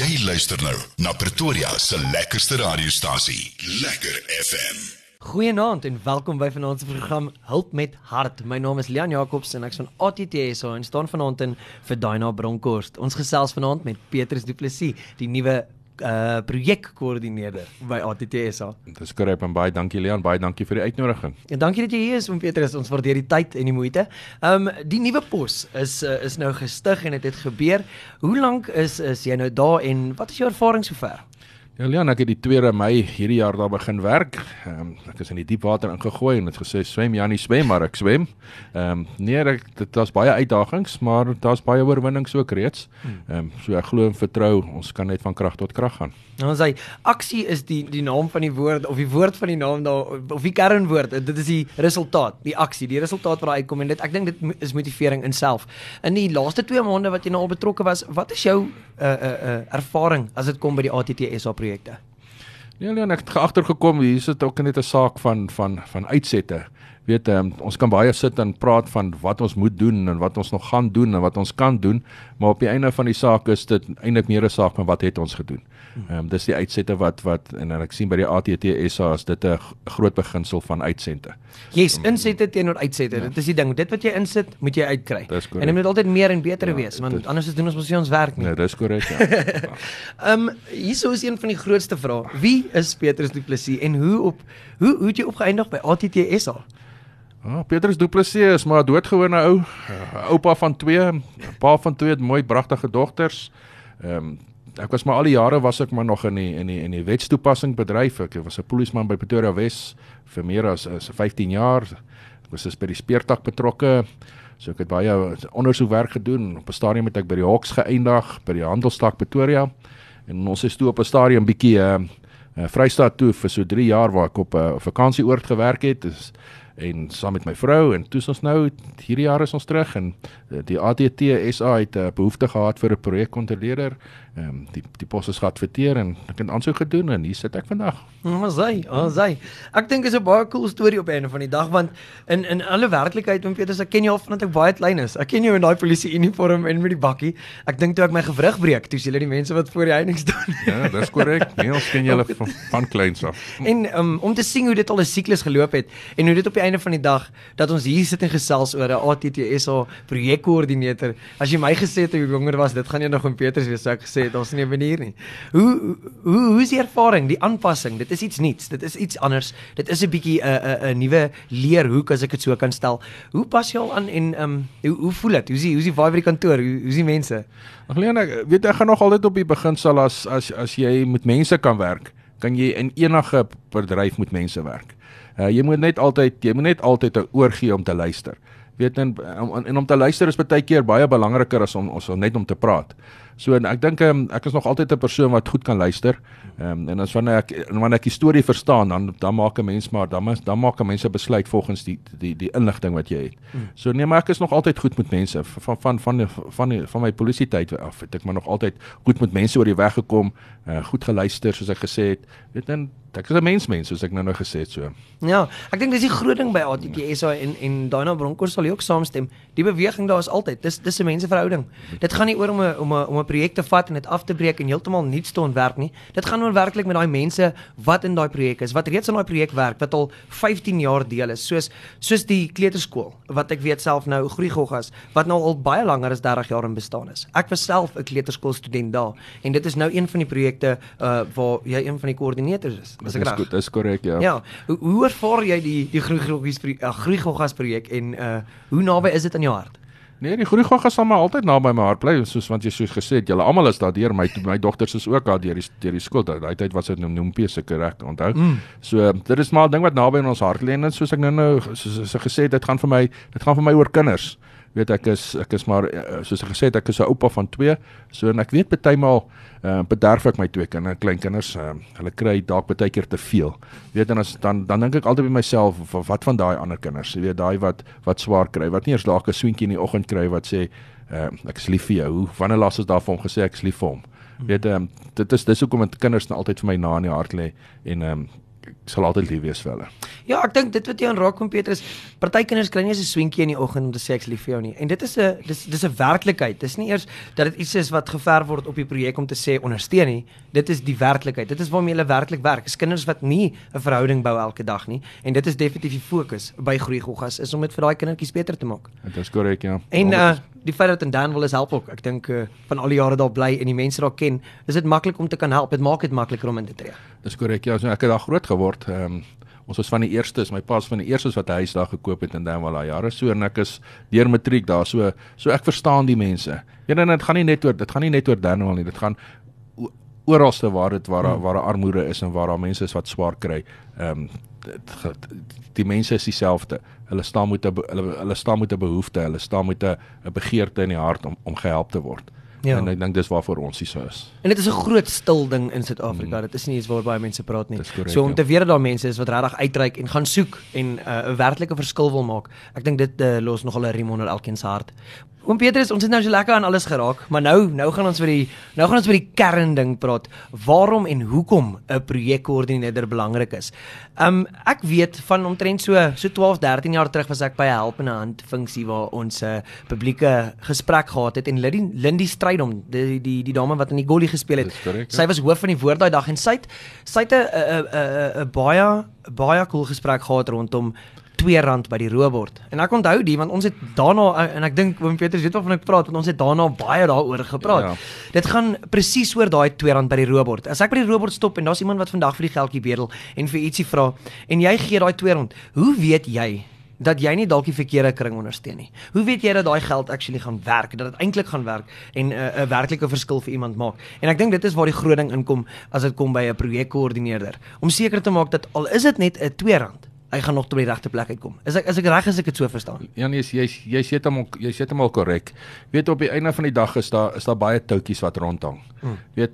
Jy luister nou na Pretoria se lekkerste radiostasie, Lekker FM. Goeienaand en welkom by vanaand se program Hulp met Hart. My naam is Lian Jacobs en ek is van ATTSA en staan vanaand in vir Daina Bronkhorst. Ons gesels vanaand met Petrus Du Plessis, die nuwe projekkoördineerder by ATTSA. Dis korrek en baie dankie Lian, baie dankie vir die uitnodiging. En dankie dat jy hier is, Petrus. Ons waardeer die tyd en die moeite. Die nuwe pos is nou gestig en dit het gebeur. Hoe lank is jy nou daar en wat is jou ervaring sover? Ja Lian, ek het die 2 Mei hierdie jaar daar begin werk. Ek is in die diep water ingegooi en het gesê swem Janie swem, maar ek swem. Dit was baie uitdagings, maar daar's baie oorwinnings ook reeds. So ek glo en vertrou, ons kan net van krag tot krag gaan. Nou sê aksie is die naam van die woord of die woord van die naam daar of die kernwoord. Dit is die resultaat, die aksie, die resultaat wat daar uitkom en ek dink dit is motivering in self. In die laaste 2 maande wat jy nou al betrokke was, wat is jou ervaring as dit kom by die ATTSA projekte? Ja, Leon, ek het agtergekom, hier is dit ook net 'n saak van uitsette. Weet, ons kan baie sit en praat van wat ons moet doen en wat ons nog gaan doen en wat ons kan doen, maar op die einde van die saak is dit eintlik meer 'n saak van wat het ons gedoen. Dis die uitsette wat en ek sien by die ATTSA is dit 'n groot beginsel van uitsette. Yes, insette teenoor uitsette. Ja. Dit is die ding. Dit wat jy insit, moet jy uitkry. En dit moet altyd meer en beter wees, want anders doen ons ons werk nie. Nee, dis korrek, ja. Hierso is een van die grootste vrae. Wie is Petrus Du Plessis en hoe het jy opgeëindig by ATTSA? Petrus Du Plessis is maar doodgewone ou, oupa van 2, pa van 2, mooi pragtige dogters. Ek was maar al die jare was ek maar nog in die wetstoepassing bedryf. Ek was 'n polisieman by Pretoria Wes vir meer as 15 jaar. Ek was by die speurtak betrokke. So ek het baie ondersoekwerk gedoen. Op 'n stadium het ek by die Hawks geëindig, by die handelstak Pretoria. En ons is toe op 'n stadium bietjie Vrystaat toe vir so 3 jaar waar ek op 'n vakansieoord gewerk het. En saam met my vrou en toe is ons nou hierdie jaar is ons terug en die ATTSA het behoefte gehad vir 'n projekkontroleerder. Die pos is geadverteer en ek het aansoek gedoen en hier sit ek vandag. Sy. Ek dink is 'n baie cool storie op einde van die dag want in alle werklikheid Petrus, ek ken jou al vandat ek baie klein is. Ek ken jou in daai polisie uniform en met die bakkie. Ek dink toe ek my gewrig breek, toe sien jy die mense wat voor die heining staan. Ja, dis korrek. Nee, ons ken julle van kleins af. En om te sien hoe dit al 'n siklus geloop het en hoe dit op die einde van die dag dat ons hier sit en gesels oor 'n ATTSA projekkoördineerder. As jy my gesê het toe ek jonger was, dit gaan jy nog in Petrus wees, sou ek gesê het, ons nie 'n manier nie. Hoe is die ervaring, die aanpassing? Dit is iets nuuts, dit is iets anders. Dit is 'n bietjie 'n nuwe leerhoek as ek dit so kan stel. Hoe pas jy al aan en hoe voel dit? Hoe is die vibe by die kantoor? Hoe is die mense? Ag Leon, ek gaan nog altyd op die beginsel as jy met mense kan werk, kan jy in enige bedryf met mense werk. Jy moet net altyd 'n oor gee om te luister. Weet en om te luister is baie keer baie belangriker as om net om te praat. So en ek dink ek is nog altyd 'n persoon wat goed kan luister. En as wanneer ek die storie verstaan, dan maak 'n mens maar dan maak 'n mens 'n besluit volgens die inligting wat jy het. So nee, maar ek is nog altyd goed met mense van my polisietyd af. Het ek maar nog altyd goed met mense oor die weg gekom, goed geluister soos ek gesê het. Weet en ek is 'n mens soos ek nou gesê het so. Ja, ek dink dis die groot ding by ATTSA en Daina Bronkhorst sal jy ook saamstem. Die beweging daar is altyd. Dis 'n menseverhouding. Dit gaan nie oor om 'n projek te vat en dit af te breek en heeltemal niets te ontwerp nie. Dit gaan oor werklik met daai mense wat in daai projek is, wat reeds aan daai projek werk, wat al 15 jaar deel is, soos die kleuterskool, wat ek weet self nou Groeigoggas, wat nou al baie langer as 30 jaar in bestaan is. Ek was self 'n kleuterskoolstudent daar en dit is nou een van die projekte waar jy een van die koördineerders is. Dis korrek, ja. Ja, hoe ervaar jy die Groeigoggas projek en hoe naby is dit aan jou hart? Nee, die Groeigoggas sal maar altyd naby my hart bly, want jy soos gesê het, julle almal is daar deur, my dogters is ook daar deur die skool. Daai tyd was dit Noempie seker reg, onthou. So dit is maar 'n ding wat naby in ons hart lê en soos ek nou soos ek gesê het, dit gaan vir my oor kinders. Weet ek is maar soos ek gesê het, ek is 'n oupa van 2, so en ek weet partymal bederf ek my 2 kleinkinders, hulle kry dalk baie keer te veel. Weet en dan dink ek altyd by myself, wat van daai ander kinders, jy weet daai wat swaar kry, wat nie eers dalk 'n swentjie in die oggend kry wat sê ek is lief vir jou. Wanneer laas is daar vir hom gesê ek is lief vir hom? Weet dis hoekom kinders nou altyd vir my na in die hart lê en ek sal altyd lief wees vir hulle. Ja, ek dink dit wat jy aanraak kom Peter is party kinders kry nie eens 'n swinkie in die oggend om te sê ek is lief vir jou nie. En dit is 'n werklikheid. Dis nie eers dat dit iets is wat geverf word op die projek om te sê ondersteun nie. Dit is die werklikheid. Dit is waarmee hulle werklik werk. Dis kinders wat nie 'n verhouding bou elke dag nie. En dit is definitief die fokus by Groei Goggas is om dit vir daai kindertjies beter te maak. Dit is korrek, ja. En die feit dat in Danville is help ook. Ek dink van al die jare daar bly en die mense daar ken, is dit maklik om te kan help. Dit maak dit makliker om in te tree. Dis korrek, ja. So ek het daar groot geword. Ons was van die eerstes, my pa was van die eerstes wat 'n huis daar gekoop het in Danville daai jare. So en ek is deur matriek daar. So ek verstaan die mense. Ja, en dit gaan nie net oor Danville nie. Dit gaan oralste waar 'n armoede is en waar daar mense is wat swaar kry. Die mense is dieselfde. Hulle staan met 'n behoefte, hulle staan met 'n begeerte in die hart om gehelp te word. Ja. En ek dink dis waarvoor ons hier so is. En dit is 'n groot stil ding in Suid-Afrika. Dit is nie iets waar baie mense praat nie. Correct, so om te weet dat daar mense is wat regtig uitreik en gaan soek en 'n werklike verskil wil maak. Ek dink dit los nogal 'n riem onder elkeen se hart. Oom Petrus, ons het nou so lekker aan alles geraak, maar nou gaan ons by die kern ding praat. Waarom en hoekom 'n projekkoördineerder belangrik is. Ek weet van omtrent so 12, 13 jaar terug was ek by 'n helpende hand funksie waar ons 'n publieke gesprek gehad het en Lindy Strydom, die dame wat in die Golly gespeel het. Correct, sy was hoof van die woord daai dag en sy het 'n baie cool gesprek gehad rondom R2 by die roebord. En ek onthou die, want ons het daarna, en ek dink oom Petrus weet waarvan ek praat, want ons het daarna baie daaroor gepraat. Ja. Dit gaan presies oor daai R2 by die roebord. As ek by die roebord stop en daar's iemand wat vandag vir die geldjie bedel en vir ietsie vra en jy gee daai R2, hoe weet jy dat jy nie dalk die verkeerde kring ondersteun nie? Hoe weet jy dat daai geld actually gaan werk, dat dit eintlik gaan werk en 'n werklike verskil vir iemand maak? En ek dink dit is waar die groot ding inkom as dit kom by 'n projekkoördineerder, om seker te maak dat al is dit net R2, hy gaan nog tot by die regte plek uitkom. Is ek reg as ek dit so verstaan? Ja nee, jy sê dit almal korrek. Weet op die einde van die dag is daar baie toutjies wat rondhang. Weet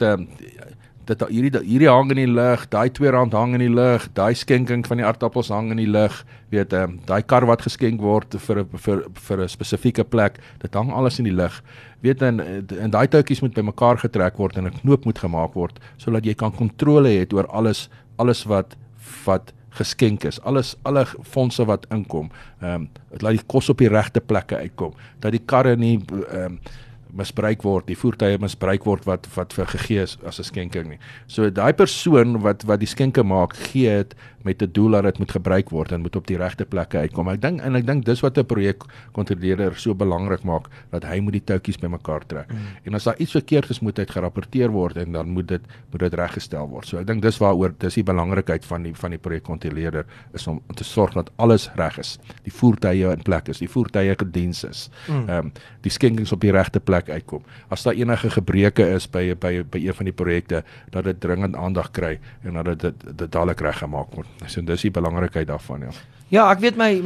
hierdie hang in die lug, daai R2 hang in die lug, daai skenking van die aardappels hang in die lug. Weet daai kar wat geskenk word vir 'n spesifieke plek, dit hang alles in die lug. Weet en daai toutjies moet bymekaar getrek word en 'n knoop moet gemaak word sodat jy kan kontrole hê oor alles wat geskenk is, alle fondse wat inkom, laat die kos op die regte plekke uitkom, dat die karre nie misbruik word, die voertuie misbruik word wat vir gegee is as 'n skenking nie. So daai persoon wat die skenke maak, gee dit met 'n doel dat dit moet gebruik word en moet op die regte plekke uitkom. Ek dink dis wat 'n projekkontroleerder so belangrik maak, dat hy moet die toutjies bymekaar trek. En as daar iets verkeerd is, moet dit gerapporteer word en dan moet dit reggestel word. So ek dink dis die belangrikheid van die projekkontroleerder is om te sorg dat alles reg is. Die voertuie in plek is, die voertuie gediens is. Die skenkings op die regte plek uitkom. As daar enige gebreke is by een van die projekte, dat dit dringend aandag kry en dat dit dadelik reggemaak word. So dis die belangrikheid daarvan, ja. Ja, ek weet my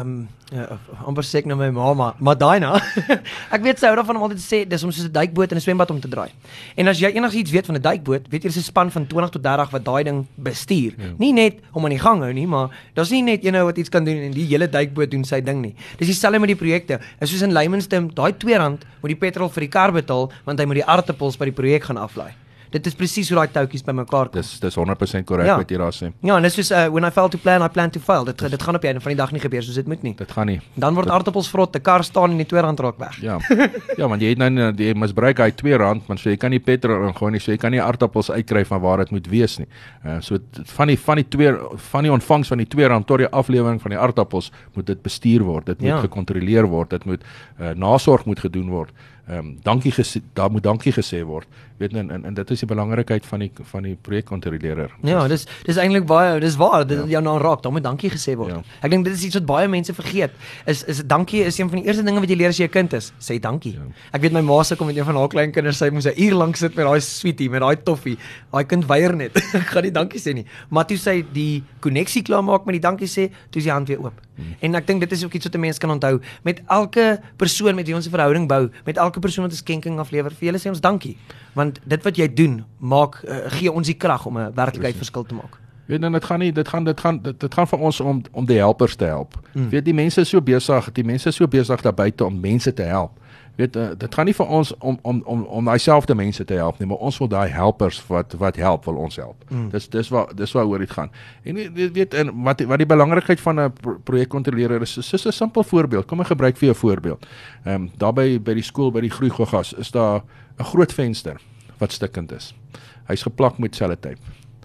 amper sê ek nou my ma, maar Daina, ek weet sy hou daarvan om altyd te sê, dis om soos 'n duikboot in 'n swembad om te draai. En as jy enigiets weet van 'n duikboot, weet jy, dis 'n span van 20 tot 30 wat daai ding bestuur. Ja. Nie net om aan die gang hou nie, maar daar's nie net een wat iets kan doen en die hele duikboot doen sy ding nie. Dis dieselfde met die projekte. Is soos in layman's-term, daai R2 moet die petrol vir die kar betaal, want hy moet die aardappels by die projek gaan aflaai. Dit is presies hoe daai toutjies bymekaar kom. Dis 100% korrek wat jy daar sê. Ja, en dis soos when I fail to plan, I plan to fail. Dit gaan op die einde van die dag nie gebeur soos dit moet nie. Dit gaan nie. Dan word aardappels vrot, die kar staan en die R2 raak weg. Ja. Ja, want jy het nou jy misbruik hy R2, want so jy kan nie petrol ingooi nie, so jy kan nie aardappels uitkry van waar dit moet wees nie. So van die ontvangs van die R2 tot die aflewering van die aardappels moet dit bestuur word. Dit moet gekontroleer word, dit moet nasorg moet gedoen word. Daar moet dankie gesê word. Weet en dit is die belangrikheid van die projekkontroleerder. Ja, dis eintlik baie, dis waar, dit jou nou raak, daar moet dankie gesê word. Ja. Ek dink dit is iets wat baie mense vergeet. Is dankie is een van die eerste dinge wat jy leer as jy 'n kind is. Sê dankie. Ja. Ek weet my ma se kom met een van haar klein kinders, sy moes 'n uur lank sit met daai sweetie, met daai toffie. Daai kind weier net. Ek gaan nie dankie sê nie. Maar toe sy die koneksie klaar maak met die dankie sê, toe is die hand weer oop. En ek dink dit is ook iets wat 'n mens kan onthou. Met elke persoon met wie ons 'n verhouding bou, met elke persoon wat 'n skenking aflewer, vir julle sê ons dankie. Want dit wat jy doen, gee ons die krag om 'n werklikheid verskil te maak. Weet dan dit gaan vir ons om die helpers te help. Weet die mense is so besig daar buite om mense te help. Weet, dit gaan nie vir ons om daai selfde mense te help nie, maar ons wil daai helpers wat help, wil ons help. Dis waaroor dit gaan. En weet, en wat die belangrikheid van 'n projekkontroleerder is 'n simpel voorbeeld. Kom ek gebruik vir 'n voorbeeld. Daar by die skool, by die Groeigogas, is daar 'n groot venster wat stikkend is. Hy's geplak met sellotape.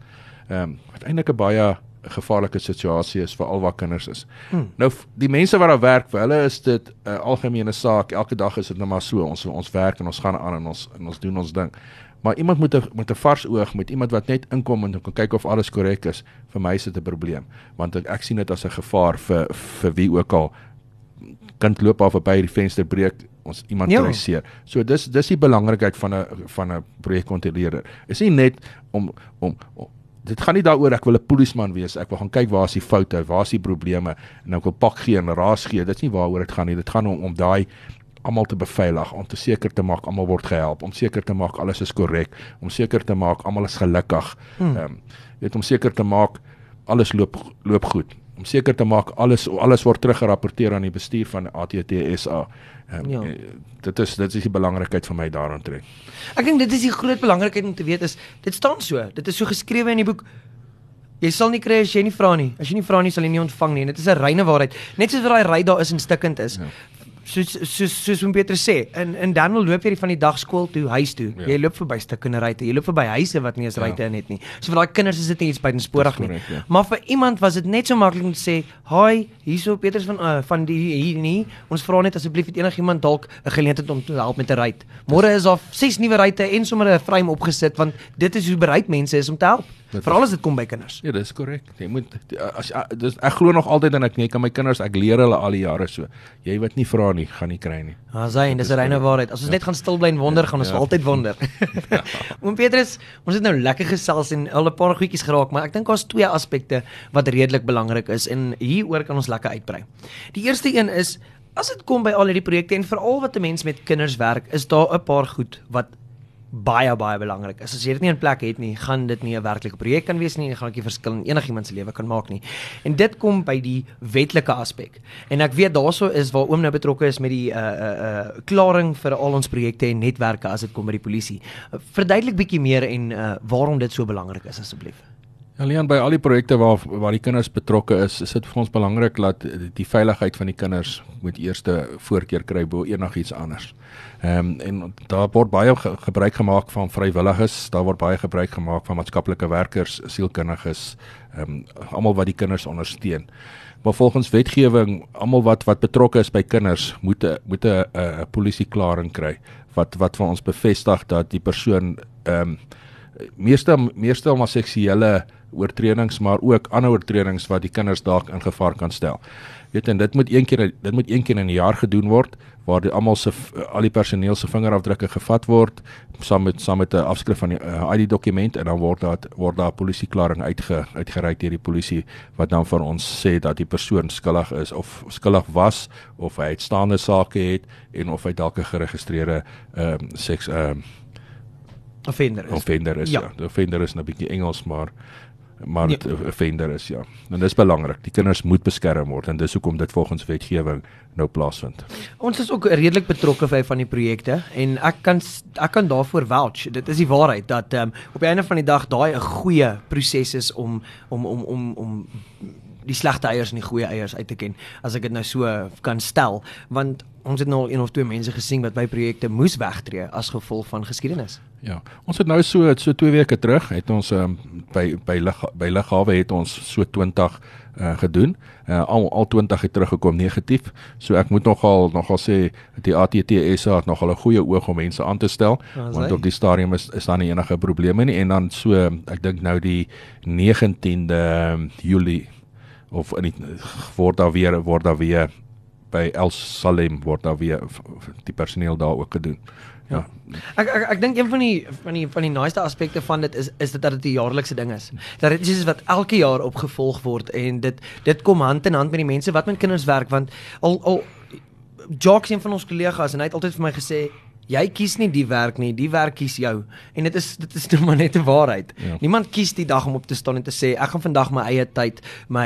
Wat eintlik 'n baie gevaarlike situasie is vir al waar kinders is. Nou, die mense wat daar werk, vir hulle is dit 'n algemene saak, elke dag is dit nou maar so, ons werk en ons gaan aan en ons doen ons ding. Maar iemand met 'n vars oog, met iemand wat net inkom en kan kyk of alles korrek is, vir my is dit 'n probleem, want ek sien dit as 'n gevaar vir wie ook al. Kind loop af by die venster breek, ons iemand kry seer. So dis die belangrikheid van 'n projekkontroleerder. Is nie net om dit gaan nie daaroor ek wil 'n polisieman wees, ek wil gaan kyk waar is die foute, waar is die probleme en ek wil pak gee en raas gee. Dit is nie waaroor dit gaan nie. Dit gaan om daai almal te beveilig, om te seker te maak almal word gehelp, om seker te maak alles is korrek, om seker te maak almal is gelukkig. Om seker te maak alles loop goed. Om seker te maak alles word teruggerapporteer aan die bestuur van ATTSA. Dit is die belangrikheid vir my daaraan trek. Ek dink dit is die groot belangrikheid om te weet is, dit staan so, dit is so geskrewe in die boek. Jy sal nie kry as jy nie vra nie. As jy nie vra nie, sal jy nie ontvang nie. Dit is 'n reine waarheid. Net soos wat daai ry daar is en stikkend is. Soos Petrus sê, en dan loop jy van die dag skool toe, huis toe. Jy loop verby stikkende ruite, jy loop verby huise wat nie eens ruite in het nie. So vir daai kinders is dit nie iets buitensporig nie. Maar vir iemand was dit net so maklik om te sê, "Hi, hierso Petrus van die hier nie. Ons vra net asseblief het enigiemand dalk 'n geleentheid om te help met 'n ruit." Môre is daar 6 nuwe ruite en sommer 'n frame opgesit, want dit is hoe bereid mense is om te help. Veral as dit kom by kinders. Ja, dis korrek. Jy moet ek glo nog altyd en ek kan my kinders, ek leer hulle al die jare so. Jy wat nie vra nie, gaan nie kry nie. En dis 'n reine waarheid. As ons net gaan stil bly en wonder, gaan ons altyd wonder. Oom Petrus, ons het nou lekker gesels en al 'n paar goedjies geraak, maar ek dink daar's 2 aspekte wat redelik belangrik is en hieroor kan ons lekker uitbrei. Die eerste een is, as dit kom by al hierdie projekte en veral wat 'n mens met kinders werk, is daar 'n paar goed wat baie belangrik is. As jy dit nie in plek het nie, gaan dit nie 'n werklike projek kan wees nie en gaan ook nie verskil in enigiemand se lewe kan maak nie. En dit kom by die wetlike aspek. En ek weet daarso is waar oom nou betrokke is met die klaring vir al ons projekte en netwerke as dit kom by die polisie. Verduidelik bietjie meer en waarom dit so belangrik is asseblief. Leon, by al die projekte waar die kinders betrokke is dit vir ons belangrik dat die veiligheid van die kinders moet eerste voorkeur kry bo enigiets anders. En daar word baie gebruik gemaak van vrywilligers, daar word baie gebruik gemaak van maatskaplike werkers, sielkundiges, almal wat die kinders ondersteun. Maar volgens wetgewing, almal wat betrokke is by kinders moet 'n polisieklaring kry wat vir ons bevestig dat die persoon meestal maar seksuele oortredings, maar ook ander oortredings wat die kinders dalk in gevaar kan stel. En dit moet een keer in 'n jaar gedoen word, waar al die personeel se vingerafdrukke gevat word, saam met 'n afskrif van die ID-dokument, en dan word daar 'n polisieklaring uitgereik deur die polisie, wat dan vir ons sê dat die persoon skuldig is, of skuldig was, of hy uitstaande sake het, en of hy dalk 'n geregistreerde seks offender is. Ja. Die offender is 'n bietjie Engels, maar het offender is, ja. En dis belangrik. Die kinders moet beskerm word en dis hoekom dit volgens wetgewing nou plaasvind. Ons is ook redelik betrokke by van die projekte en ek kan daarvoor vouch. Dit is die waarheid dat op die einde van die dag daai 'n goeie proses is om die slegte eiers en die goeie eiers uit te ken, as ek dit nou so kan stel, want ons het nou al 1 of 2 mense gesien wat by projekte moes wegtree as gevolg van geskiedenis. Ja, ons het nou so 2 weke terug, het ons by Lughawe het ons so 20 gedoen, al 20 het teruggekom negatief, so ek moet nogal sê, die ATTSA het nogal 'n goeie oog om mense aan te stel, want op die stadium is daar nie enige probleme nie, en dan so, ek dink nou die 19de Julie, of word daar weer by El Salem word daar weer die personeel daar ook gedoen. Ja. Ek dink een van die naaste aspekte van dit is dat dit 'n jaarlikse ding is. Dat dit is wat elke jaar opgevolg word en dit kom hand in hand met die mense wat met kinders werk, want al Jacques, een van ons kollegas, en hy het altyd vir my gesê, Jy kies nie die werk nie, die werk kies jou. En dit is nou maar net 'n waarheid. Ja. Niemand kies die dag om op te staan en te sê ek gaan vandag my eie tyd, my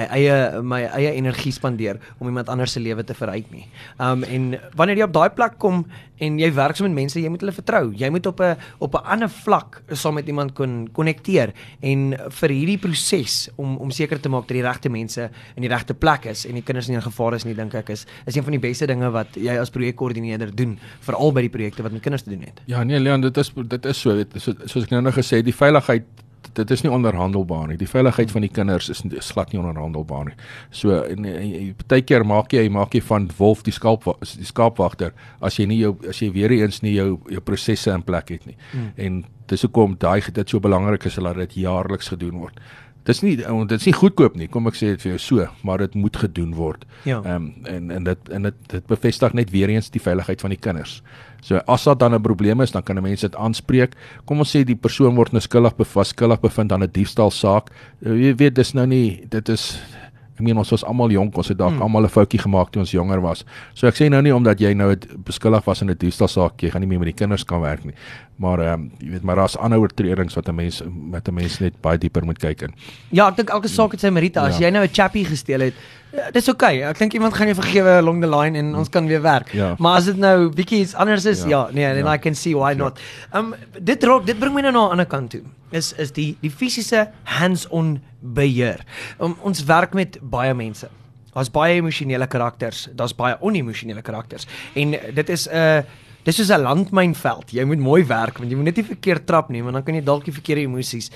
eie energie spandeer om iemand anders se lewe te verryk nie. En wanneer jy op daai plek kom en jy werk so met mense, jy moet hulle vertrou. Jy moet op 'n ander vlak saam met iemand kon konnekteer en vir hierdie proses om seker te maak dat die regte mense in die regte plek is en die kinders nie in gevaar is nie, dink ek is een van die beste dinge wat jy as projekkoördineerder doen, veral by die projekte wat met kinders te doen het. Ja, nee Leon, dit is so, soos ek nou gesê, die veiligheid, dit is nie onderhandelbaar nie. Die veiligheid van die kinders is glad nie onderhandelbaar nie. So baie keer maak jy van wolf die skaapwagter as jy weer eens nie jou prosesse in plek het nie. En dis hoekom dit so belangrik is dat dit jaarliks gedoen word. Dit is nie goedkoop nie, kom ek sê dit vir jou so, maar dit moet gedoen word. Ja. En dit bevestig net weer eens die veiligheid van die kinders. So as daar dan 'n probleem is, dan kan mense dit aanspreek. Kom ons sê die persoon word nou skuldig bevind aan 'n diefstalsaak. Jy weet dis nou nie, dit is ek meen ons was almal jonk, ons het dalk almal 'n foutjie gemaak toe ons jonger was. So ek sê nou nie omdat jy nou beskuldig was in 'n diefstalsaak, jy gaan nie meer met die kinders kan werk nie. Maar jy weet, maar daar's ander oortredings wat 'n mens net baie dieper moet kyk in. Ja, ek dink elke saak het sy meriete. As jy nou 'n chappie gesteel het, dis okay. Ek dink iemand gaan jou vergewe along the line en ons kan weer werk. Ja. Maar as dit nou bietjie iets anders is, then I can see why not. Dit bring my nou na 'n ander kant toe. Is die fisiese hands-on beheer. Ons werk met baie mense. Daar's baie emosionele karakters, daar's baie onemosionele karakters. En dit is dis soos 'n landmynveld. Jy moet mooi werk want jy moet net nie verkeerd trap nie, want dan kan jy dalk die verkeerde emosies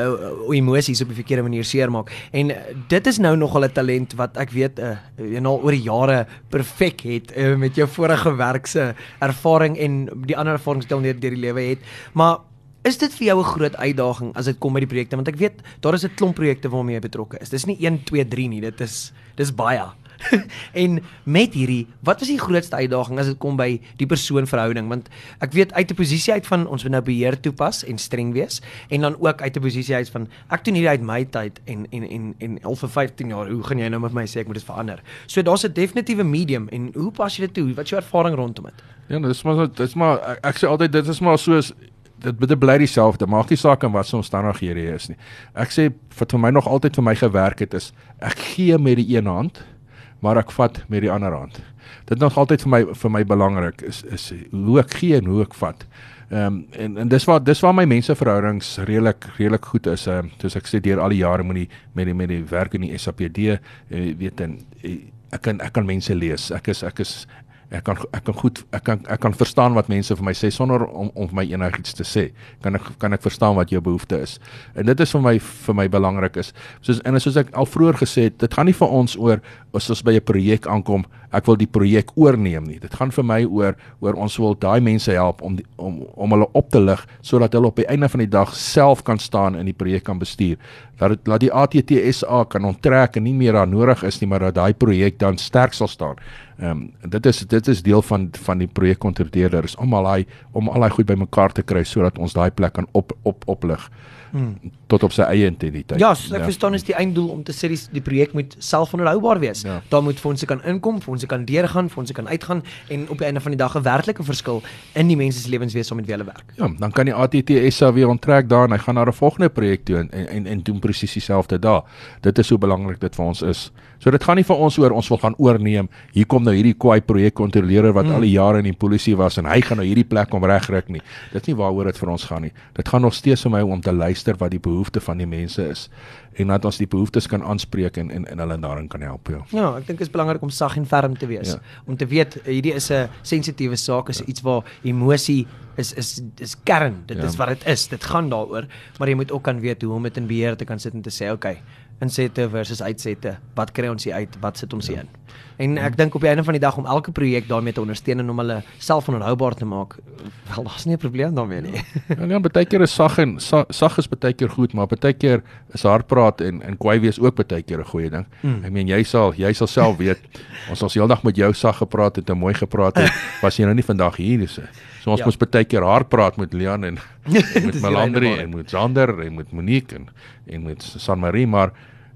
op die verkeerde manier seermaak. En dit is nou nogal 'n talent wat ek weet jy nou oor die jare perfek het met jou vorige werkse ervaring en die ander ervarings wat jy deur die lewe het. Maar is dit vir jou 'n groot uitdaging as dit kom by die projekte? Want ek weet daar is 'n klomp projekte waarmee jy betrokke is. Dis nie 1, 2, 3 nie, dis baie. En met hierdie, wat was die grootste uitdaging as dit kom by die persoonverhouding? Want ek weet uit 'n posisie uit van ons moet nou beheer toepas en streng wees en dan ook uit 'n posisie uit van ek doen hierdie uit my tyd en al vir 15 jaar, hoe gaan jy nou met my sê ek moet dit verander? So daar's 'n definitiewe medium en hoe pas jy dit toe? Wat is jou ervaring rondom dit? Ja, dis maar ek sê altyd dit is maar soos dit bly dieselfde, maak nie saak in wat se omstandighede jy is nie. Ek sê wat vir my nog altyd vir my gewerk het is ek gee met die een hand, maar ek vat met die ander hand. Dit nog altyd vir my belangrik is hoe ek gee en hoe ek vat. En dis waar my menseverhoudings redelik goed is. Soos ek sê deur al die jare met die werk in die SAPD, weet en ek kan mense lees. Ek kan verstaan wat mense vir my sê sonder om vir my enigiets te sê. Kan ek verstaan wat jou behoefte is. En dit is vir my belangrik is. Soos ek al vroeër gesê het, dit gaan nie vir ons oor as ons by 'n projek aankom, ek wil die projek oorneem nie. Dit gaan vir my oor ons wil daai mense help om hulle op te lig sodat hulle op die einde van die dag self kan staan en die projek kan bestuur. Laat die ATTSA kan onttrek en nie meer daar nodig is nie, maar dat daai projek dan sterk sal staan. Dit is deel van die projekkontroleerders om al daai goed bymekaar te kry sodat ons daai plek kan oplig tot op sy eie entiteit. Ja, so ek verstaan is die einddoel om te sê die projek moet selfonderhoubaar wees. Ja. Daar moet fondse kan inkom, fondse kan deurgaan, fondse kan uitgaan en op die einde van die dag 'n werklike verskil in die mense se lewens wees om met wie hulle werk. Ja, dan kan die ATTSA weer onttrek daar en hy gaan na 'n volgende projek toe en doen presies dieselfde daar. Dit is hoe belangrik dit vir ons is. So dit gaan nie vir ons oor ons wil gaan oorneem. Hier kom nou hierdie kwaai projekkontroleerder wat al die jare in die polisie was en hy gaan nou hierdie plek om regryk nie. Dit is nie waaroor dit vir ons gaan nie. Dit gaan nog steeds vir my om te luister wat die behoefte van die mense is en dat ons die behoeftes kan aanspreek en hulle daarin kan help. Ja, ek dink dit is belangrik om sag en ferm te wees. Ja. Om te weet hierdie is 'n sensitiewe saak, is iets waar emosie is kern. Dit is wat dit is. Dit gaan daaroor, maar jy moet ook kan weet hoe om dit in beheer te kan sit en te sê, okay, insette versus uitsette. Wat kry ons hier uit? Wat sit ons hier in? En ek dink op die einde van die dag om elke projek daarmee te ondersteun en om hulle selfonderhoubaar te maak, wel daar's nie 'n probleem daarmee nie. Ja, baie keer is sag is baie keer goed, maar baie keer is hardpraat en kwaai wees ook baie keer 'n goeie ding. Ek meen jy sal self weet, ons heeldag met jou sag gepraat het en mooi gepraat het, was jy nou nie vandag hier dis. So ons moes baie keer hard praat met Leon en met Melandri en met Sander en met Monique en met San Marie, maar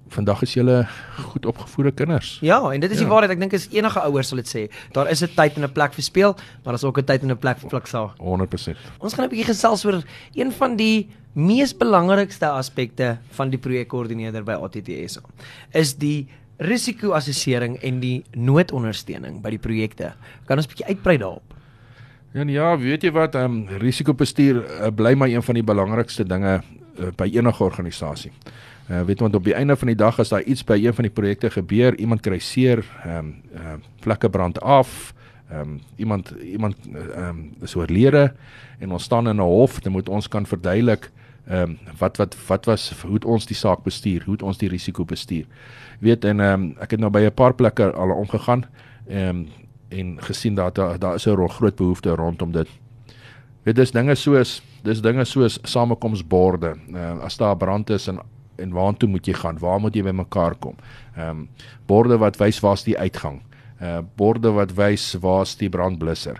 vandag is julle goed opgevoede kinders. Ja, en dit is die waarheid. Ek dink as enige ouers sal dit sê. Daar is 'n tyd en 'n plek vir speel, maar daar is ook 'n tyd en 'n plek vir pliksaal. 100%. Ons gaan 'n bietjie gesels oor een van die mees belangrikste aspekte van die projekkoördineerder by ATTSA. Is die risiko-assessering en die noodondersteuning by die projekte. Kan ons 'n bietjie uitbrei daarop? Ja, weet jy wat, risikobestuur bly maar een van die belangrikste dinge by enige organisasie. Weet want op die einde van die dag as daar iets by een van die projekte gebeur, iemand kry seer, vlekke brand af, iemand is oorlede en ons staan in 'n hof, dan moet ons kan verduidelik wat was, hoe het ons die saak bestuur, hoe het ons die risiko bestuur. Weet, en ek het nou by 'n paar plekke al omgegaan en gesien dat daar is 'n groot behoefte rondom dit. Weet, dis dinge soos samekomsborde, as daar brand is en waartoe moet jy gaan, waar moet jy by mekaar kom, borde wat wys waar's die uitgang, borde wat wys waar's die brandblusser,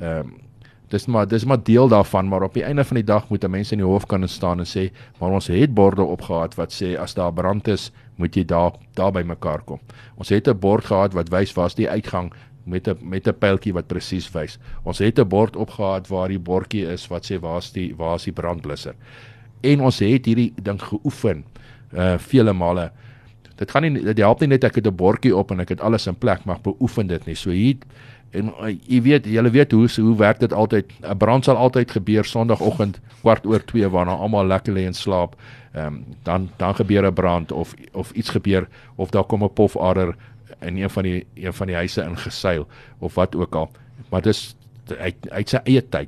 dis maar deel daarvan, maar op die einde van die dag moet 'n mens in die hof kan staan en sê, maar ons het borde opgehad wat sê, as daar brand is, moet jy daar by mekaar kom. Ons het 'n bord gehad wat wys waar's die uitgang, met 'n pyltjie wat presies wys. Ons het 'n bord opgehad waar die bordjie is wat sê waar's die brandblusser. En ons het hierdie ding geoefen vele male. Dit help nie net ek het 'n bordjie op en ek het alles in plek, maar ek beoefen dit nie. So hier en julle weet hoe werk dit altyd. 'n Brand sal altyd gebeur Sondagoggend 1:15 waarna almal lekker lê en slaap. Dan gebeur 'n brand of iets gebeur of daar kom 'n pofader in een van die huise ingeseil of wat ook al. Maar dis uit sy eie tyd.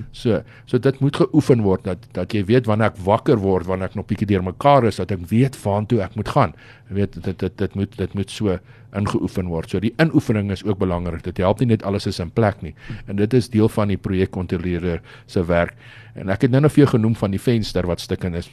So dit moet geoefen word dat jy weet wanneer ek wakker word, wanneer ek nog bietjie deur mekaar is, dat ek weet waartoe ek moet gaan. Jy weet dit moet so ingeoefen word. So die inoefening is ook belangrik. Dit help nie net alles is in plek nie. En dit is deel van die projekkontroleerder se werk. En ek het nou vir jou genoem van die venster wat stukkend is.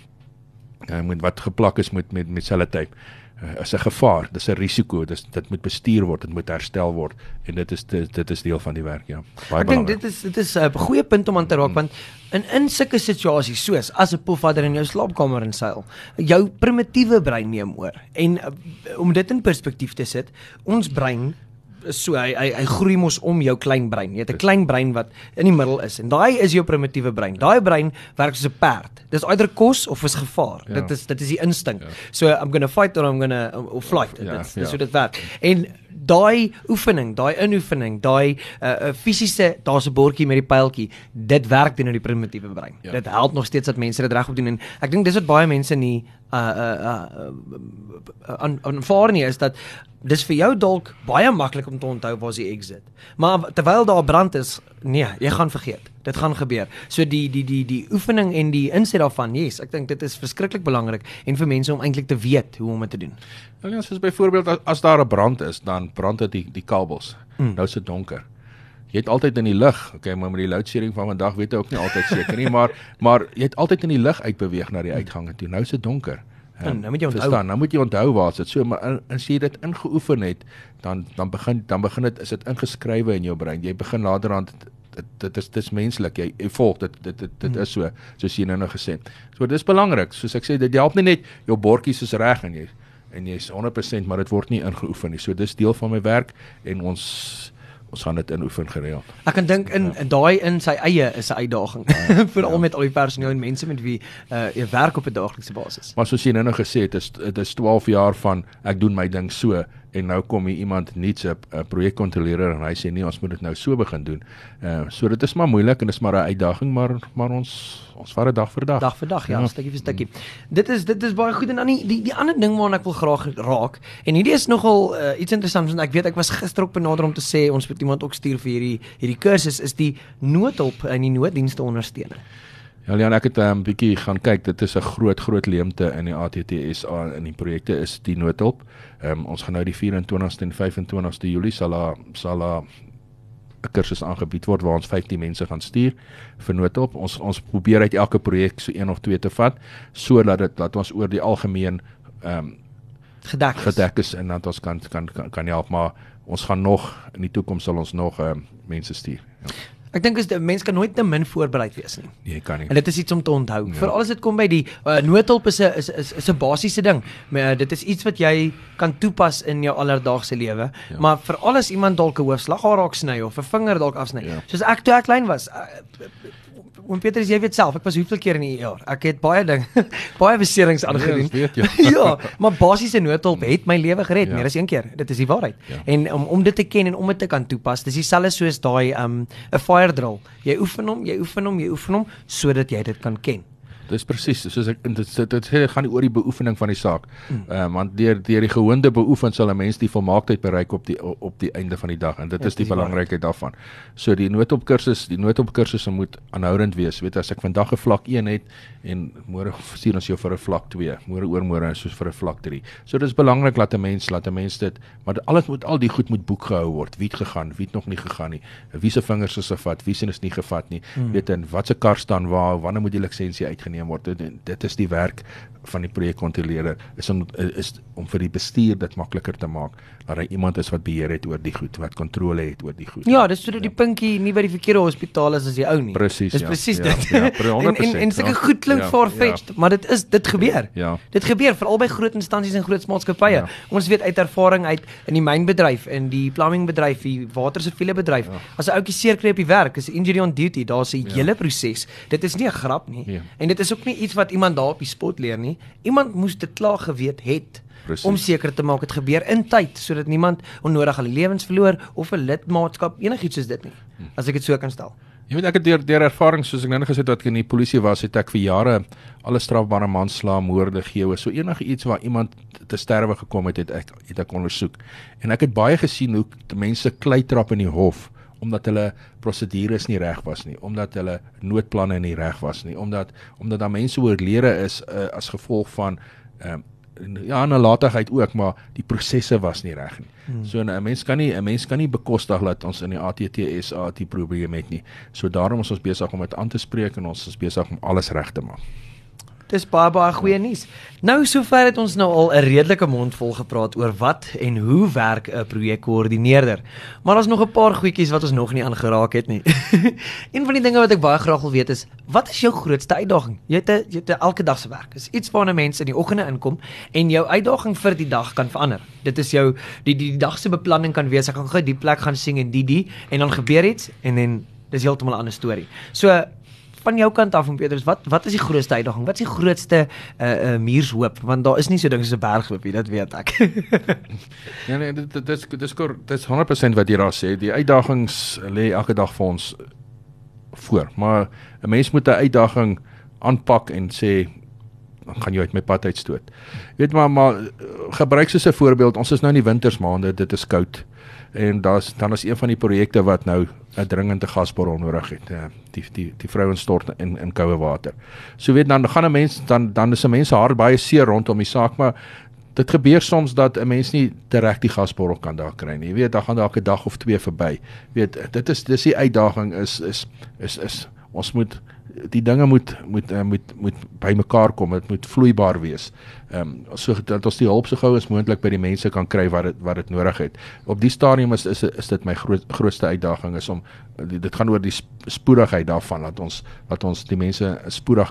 Wat geplak is met sellotape. Is 'n gevaar, dis 'n risiko, dit moet bestuur word, dit moet herstel word en dit is deel van die werk, ja. Ek dink dit is 'n goeie punt om aan te raak want in sulke situasies soos as 'n pofadder in jou slaapkamer inseil, jou primitiewe brein neem oor. En om dit in perspektief te sit, ons brein so hy groei mos om jou klein brein. Jy het 'n klein brein wat in die middel is en daai is jou primitiewe brein. Daai brein werk soos 'n perd. Dis either kos of is gevaar. Ja. Dit is die instink. Ja. So I'm going to fight or flight. Dis hoe dit werk. En daai oefening, daai inoefening, daai fisiese, daar's 'n bordjie met die pyltjie, dit werk teenoor die primitiewe brein. Ja. Dit help nog steeds dat mense dit regop doen en ek dink dis wat baie mense nie aanvaar nie, is dat dis vir jou dalk baie maklik om te onthou waar is die exit. Maar terwyl daar brand is, nee, jy gaan vergeet. Dit gaan gebeur. So die oefening en die inset daarvan, yes, ek dink dit is verskriklik belangrik en vir mense om eintlik te weet hoe om dit te doen. Ja, soos byvoorbeeld as daar 'n brand is, dan brand dit die kabels. Nou is dit donker. Jy het altyd in die lig, okay, maar met die loadshedding van vandag weet jy ook nie altyd seker nie, maar jy het altyd in die lig uitbeweeg na die uitgange toe. Nou is dit donker. Nou moet jy onthou. Verstaan, nou moet jy onthou waar dit so, maar as jy dit ingeoefen het, dan begin dit, is dit ingeskrywe in jou brein. Jy begin naderhand dit is menslik, jy volg dit is so, soos jy nou gesê. So dit is belangrik, soos ek sê, dit help nie net jou bordjies is reg en jy's 100%, maar dit word nie ingeoefen nie. So dis deel van my werk en ons gaan dit inoefen gereeld. Ek kan dink daai in sy eie is 'n uitdaging, veral met al die personeel en mense met wie jy werk op 'n daaglikse basis. Maar soos jy nou gesê het, dit is 12 jaar van ek doen my ding so en nou kom hier iemand nuuts 'n projekkontroleerder en hy sê nee, ons moet dit nou so begin doen. So dit is maar moeilik en dit is maar 'n uitdaging, maar ons vat dit dag vir dag. Dag vir dag, ja, stukkie vir stukkie. Dit is baie goed en dan die ander ding waarna ek wil graag raak en hierdie is nogal iets interessants want ek weet ek was gister ook benader om te sê ons moet iemand ook stuur vir hierdie kursus is die noodhulp en die nooddienste ondersteuning. Ja, Leon, ek het 'n bietjie gaan kyk, dit is 'n groot leemte in die ATTSA in die projekte is die noodhulp. Ons gaan nou die 24ste en 25ste Julie sal 'n kursus aangebied word waar ons 15 mense gaan stuur vir noodhulp. Ons probeer uit elke projek so 1 of 2 te vat, sodat ons oor die algemeen gedek is en dat ons kan help, maar ons gaan nog in die toekoms sal ons nog mense stuur. Ja. Ek dink is 'n mens kan nooit te min voorbereid wees nie. Nee, kan nie. En dit is iets om te onthou. Veral as dit kom by die noodhulp is 'n basiese ding. Maar dit is iets wat jy kan toepas in jou alledaagse lewe. Maar veral as iemand dalk 'n hoofslagaar raak sny of 'n vinger dalk afsny. Soos ek toe ek klein was. Oom Petrus, jy weet self, ek was hoeveel keer in die ER. Ek het baie ding, baie beserings aangedoen. Ja, maar basiese noodhulp het my lewe gered, meer as een keer. Dit is die waarheid. En om dit te ken en om dit te kan toepas, dis dieselfde soos daai 'n fire drill. Jy oefen hom sodat jy dit kan ken. Dis presies, soos dit gaan nie oor die beoefening van die saak. Want deur die gewoonte beoefen sal 'n mens die volmaaktheid bereik op die einde van die dag en dit is die belangrikheid daarvan. So die noodhulpkursusse moet aanhoudend wees. Weet as ek vandag 'n vlak 1 het en môre stuur ons jou vir 'n vlak 2, môre oormôre soos vir 'n vlak 3. So dit is belangrik laat 'n mens dit, maar al die goed moet boek gehou word. Wie het gegaan, wie het nog nie gegaan nie. Wie se vingers is gevat, wie se is nie gevat nie. Weet en wat se kar staan waar, wanneer moet die lisensie uitgeneem word. Dit is die werk van die projekkontroleerder is om vir die bestuur dit makliker te maak dat hy iemand is wat beheer het oor die goed, wat kontrole het oor die goed. Ja, dis sodat die pinkie nie by die verkeerde hospitaal is as die ou nie. Presies, dis presies ja, dit. Ja, 100%, en sulke goed klink far-fetched, maar dit gebeur. Ja. Dit gebeur veral by groot instansies en groot maatskappye. Ja. Ons weet uit ervaring uit in die mynbedryf, in die plumbingbedryf, die watersiviele bedryf. Ja. As 'n ouetjie seer kry op die werk, is injury on duty, daar's 'n hele proses. Dit is nie 'n grap nie. Ja. En dit is ook nie iets wat iemand daar op die spot leer nie. Iemand moes dit klaar geweet het. Precies. Om seker te maak dit gebeur in tyd sodat niemand onnodig al die lewens verloor of 'n lidmaatskap enigiets soos dit nie. As ek dit so kan stel. Jy weet ek het deur ervaring soos ek nou gesê het dat ek in die polisie was, het ek vir jare alle strafbare manslaa, moorde, gewe, so enige iets waar iemand te sterwe gekom het ek ondersoek. En ek het baie gesien hoe mense kleitrap in die hof omdat hulle prosedures nie reg was nie, omdat hulle noodplanne nie reg was nie, omdat daar mense oorlede is as gevolg van nalatigheid ook, maar die prosesse was nie reg nie. So 'n mens kan nie bekostig dat ons in die ATTSA die probleem het nie. So daarom is ons besig om dit aan te spreek en ons is besig om alles reg te maak. Dis baie goeie nuus. Nou sover het ons nou al 'n redelike mond vol gepraat oor wat en hoe werk 'n projekkoördineerder. Maar daar's nog 'n paar goedjies wat ons nog nie aangeraak het nie. Een van die dinge wat ek baie graag wil weet is, wat is jou grootste uitdaging? Jy het 'n elke dag se werk. Dis iets waarna mense in die oggende inkom en jou uitdaging vir die dag kan verander. Dit is jou die dag se beplanning kan wees, ek gaan gou die plek gaan sing en die en dan gebeur iets en dan dis heeltemal 'n ander storie. So van jou kant af, Petrus, wat is die grootste uitdaging? Wat is die grootste muurshoop? Want daar is nie so ding soos 'n berghoop nie, dit weet ek. Nee, dis 100% wat jy daar sê. Die uitdagings lê elke dag vir ons voor, maar 'n mens moet 'n uitdaging aanpak en sê dan gaan jy uit my pad uitstoot. Weet maar gebruik soos 'n voorbeeld, ons is nou in die wintersmaande, dit is koud. En dan is een van die projekte wat nou 'n dringende gasborrel nodig het. Die vrouens stort in koue water. So weet dan gaan 'n mens dan is 'n mens haar baie seer rondom die saak, maar dit gebeur soms dat 'n mens nie direk die gasborrel kan daar kry nie. Jy weet, dan gaan dalk 'n dag of 2 verby. Weet, dis die uitdaging is ons moet die dinge moet bymekaar kom, dit moet vloeibaar wees. So dat ons die hulp so gou as moontlik by die mense kan kry wat dit nodig het. Op die stadium is dit my grootste uitdaging is om dit gaan oor die spoedigheid daarvan dat ons die mense spoedig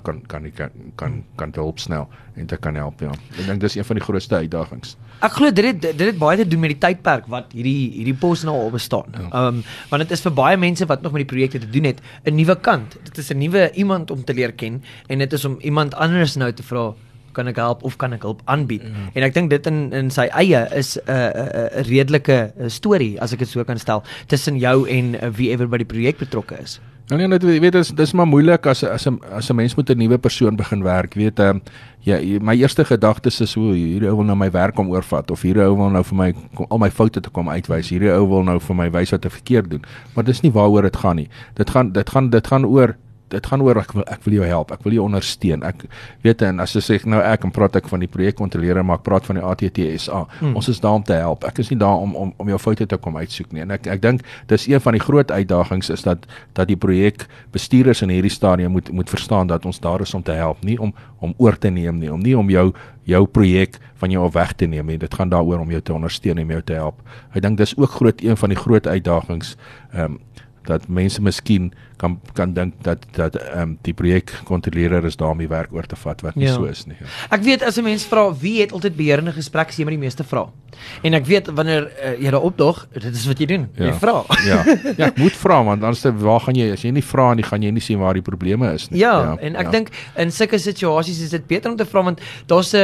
kan te hulp snel en te kan help, ja. Ek dink dis een van die grootste uitdagings. Ek glo dit het baie te doen met die tydperk wat hierdie pos nou al bestaan. Want dit is vir baie mense wat nog met die projekte te doen het, 'n nuwe kant. Dit is 'n nuwe iemand om te leer ken en dit is om iemand anders nou te vra, kan ek help of kan ek hulp aanbied? En ek dink dit in sy eie is 'n redelike storie, as ek dit so kan stel, tussen jou en wie ever by die projek betrokke is. Nee, jy weet, dis maar moeilik as 'n mens met 'n nuwe persoon begin werk, weet my eerste gedagtes is hierdie ou wil nou my werk om oorvat, of hierdie ou wil nou vir my al my foute te kom uitwys, hierdie ou wil nou vir my wys wat ek verkeerd doen, maar dis nie waaroor dit gaan nie. Dit gaan oor ek wil jou help, ek wil jou ondersteun. Ek weet, en as jy sê nou ek praat ek van die projekkontroleerder, maar ek praat van die ATTSA. Ons is daar om te help. Ek is nie daar om jou foute te kom uitsoek nie. En ek dink dis een van die groot uitdagings is dat die projekbestuurders in hierdie stadium moet verstaan dat ons daar is om te help, nie om oor te neem nie, nie om jou projek van jou af weg te neem nie. Dit gaan daaroor om jou te ondersteun en jou te help. Ek dink dis ook een van die groot uitdagings dat mense miskien kan dink dat die projekkontroleerder is daar om die werk oor te vat, wat nie so is nie. Ja. Ek weet as 'n mens vra wie het altyd beheerende gesprekke, jy met die meeste vra. En ek weet wanneer jy daar opdog, dit is wat jy doen. Jy vra. Ja, ek moet vra want anders waar gaan jy as jy nie vra nie, gaan jy nie sien waar die probleme is nie. Ja, en ek dink in sulke situasies is dit beter om te vra want daar's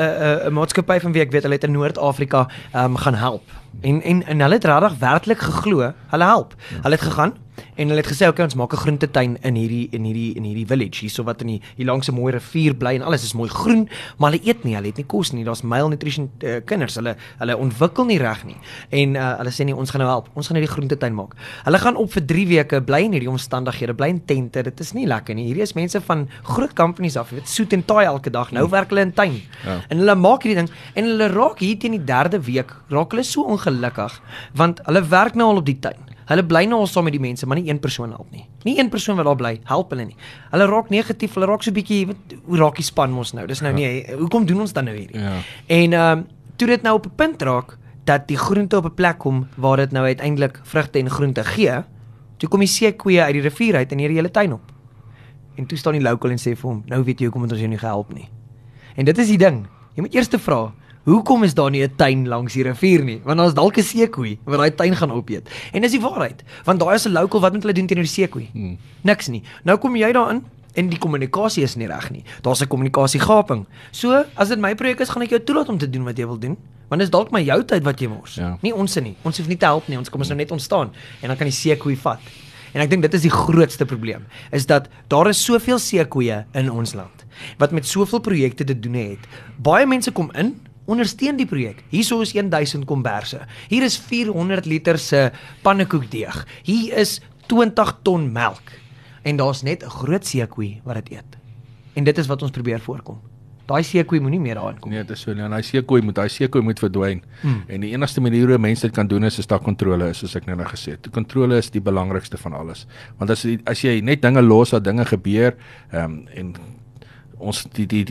'n maatskappy van wie ek weet hulle het in Noord-Afrika gaan help. En hulle het regtig werklik geglo, hulle help. Hulle het gegaan en hulle het gesê okay, ons maak 'n groentetuin in hierdie village, hierso wat hier langs 'n mooi rivier bly en alles is mooi groen, maar hulle eet nie, hulle het nie kos nie. Daar's malnutrition kinders. Hulle ontwikkel nie reg nie. En hulle sê nee, ons gaan nou help. Ons gaan hierdie groentetuin maak. Hulle gaan op vir 3 weke bly in hierdie omstandighede, bly in tente. Dit is nie lekker nie. Hierdie is mense van groot companies af, jy weet, soet en taai elke dag. Nou werk hulle in tuin. Ja. En hulle maak hierdie ding en hulle raak hier teen die 3de week, raak hulle so ongelukkig want hulle werk nou al op die tuin. Hulle bly nou al saam met die mense, maar nie een persoon help nie. Nie een persoon wat daar bly, help hulle nie. Hulle raak negatief, hulle raak so 'n bietjie, hoe raak die span mos nou? Dis nou nie, hoekom doen ons dan nou hierdie? Ja. En toe dit nou op 'n punt raak dat die groente op 'n plek kom waar dit nou uiteindelik vrugte en groente gee, toe kom die seekoeie uit die rivier uit en hier die hele tuin op. En toe staan die local en sê vir hom, nou weet jy hoekom het ons jou nie gehelp nie. En dit is die ding. Jy moet eers te vra, hoekom is daar nie 'n tuin langs die rivier nie? Want daar's dalk 'n seekoei wat daai tuin gaan opeet. En dis die waarheid. Want daai is 'n local, wat moet hulle doen teenoor die seekoei? Niks nie. Nou kom jy daarin en die kommunikasie is nie reg nie. Daar's 'n kommunikasiegaping. So, as dit my projek is, gaan ek jou toelaat om te doen wat jy wil doen. Want dis dalk maar jou tyd wat jy mors. Ja. Nie ons nie. Ons hoef nie te help nie. Ons kom ons nou net ontstaan en dan kan die seekoei vat. En ek dink dit is die grootste probleem, is dat daar is soveel seekoeie in ons land wat met soveel projekte te doen het. Baie mense kom in, ondersteun die projek. Hierso is 1000 komberse. Hier is 400 liter se pannekoekdeeg. Hier is 20 ton melk. En daar's net 'n groot seekoei wat dit eet. En dit is wat ons probeer voorkom. Daai seekoei moenie meer daarin kom. Nee, dit is so nie. Daai seekoei moet verdwyn. En die enigste manier hoe mense dit kan doen is daar kontrole is, soos ek nou gesê het. Die kontrole is die belangrikste van alles. Want as jy net dinge los, dat dinge gebeur, en ons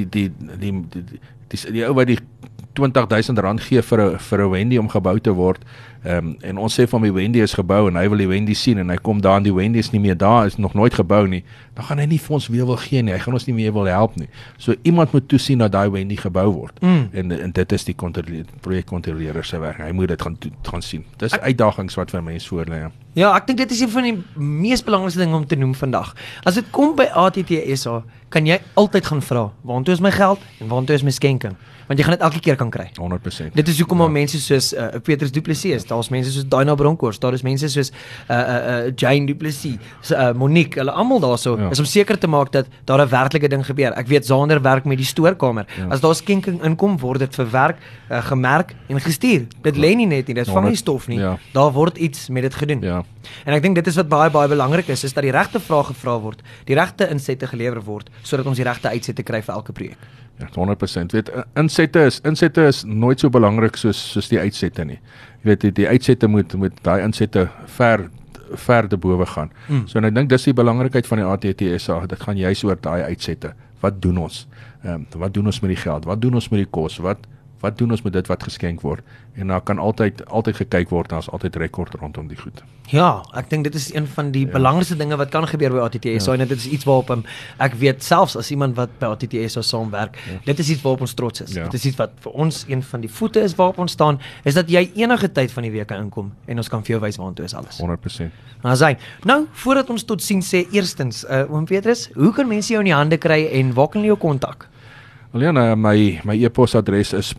die ou wat die R20,000 gee vir 'n Wendy om gebou te word, en ons sê van die Wendy is gebou en hy wil die Wendy sien en hy kom daar en die Wendy is nie meer daar, is nog nooit gebou nie, dan gaan hy nie vir ons weer wil gee nie, hy gaan ons nie meer wil help nie. So iemand moet toesien dat daai Wendy gebou word. En dit is die projekkontroleerder se werk. Hy moet dit gaan sien. Dis uitdagings wat vir mense voor lê. Ja, ek dink dit is een van die mees belangrikste dinge om te noem vandag. As dit kom by ATTSA, kan jy altyd gaan vra, waantoe is my geld en waantoe is my skenking? Want jy gaan dit elke keer kan kry. 100%. Dit is hoekom maar mense soos Petrus Du Plessis, daar's mense soos Dina Bronkhorst, daar is mense soos Jane Du Plessis, Monique, hulle almal daarso, is om seker te maak dat daar 'n werklike ding gebeur. Ek weet Zander werk met die stoorkamer. As daar skenking inkom, word dit verwerk, gemerk en gestuur. Dit lê nie net nie, dit vang nie stof nie. Daar word iets met dit gedoen. En ek dink dit is wat baie belangrik is dat die regte vrae gevra word, die regte insette gelewer word, sodat ons die regte uitsette kry vir elke projek. Ja, 100%. Weet, insette is nooit so belangrik soos die uitsette nie. Jy weet, die uitsette moet daai insette ver te bowe gaan. So en ek dink dis die belangrikheid van die ATTSA, dit gaan juis oor daai uitsette. Wat doen ons? Wat doen ons met die geld? Wat doen ons met die kos? Wat doen ons met dit wat geskenk word? En daar kan altyd gekyk word, daar's altyd rekord rondom die goed. Ja, ek dink dit is een van die belangrikste dinge wat kan gebeur by ATTSA, en dit is iets waarop ek weet selfs as iemand wat by ATTSA saamwerk, dit is iets waarop ons trots is. Dit is iets wat vir ons een van die voete is waarop ons staan, is dat jy enige tyd van die week kan inkom en ons kan vir jou wys waantoe is alles. 100%. Nou, voordat ons tot sien sê, eerstens, oom Petrus, hoe kan mense jou in die hande kry en waar kan hulle jou kontak? Alleen, my e-posadres is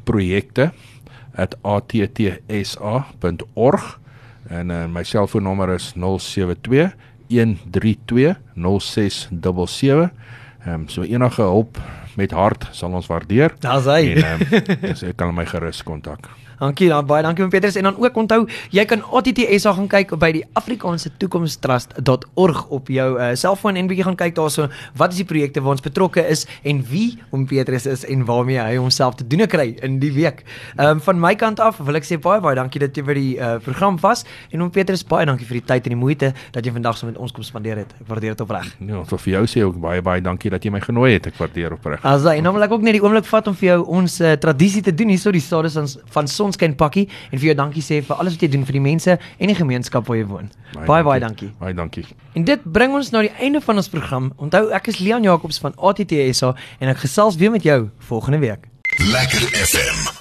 projekte@attsa.org en my selfoonnommer is 072 132 0677. So enige hulp met hart sal ons waardeer. Daar's hy. En dus ek kan my gerus kontak. Dankie, baie dankie Petrus. En dan ook onthou, jy kan ATTSA gaan kyk by die Afrikaanse Toekomstrust.org op jou selfoon en bietjie gaan kyk daarso, wat is die projekte waar ons betrokke is en wie oom Petrus is en waarmee hy homself te doen kry in die week. Van my kant af wil ek sê baie dankie dat jy by die program was en oom Petrus, baie dankie vir die tyd en die moeite dat jy vandag so met ons kom spandeer het. Ek waardeer dit opreg. Ja, vir jou sê ook baie dankie dat jy my genooi het. Ek waardeer opreg. As en dan wil ek ook net die oomblik vat om vir jou ons tradisie te doen hierso die Stades van Sonskyn pakkie en vir jou dankie sê vir alles wat jy doen vir die mense en die gemeenskap waar jy woon. Baie dankie. Baie dankie. En dit bring ons na die einde van ons program. Onthou, ek is Leon Jacobs van ATT SA en ek gesels weer met jou volgende week. Lekker FM.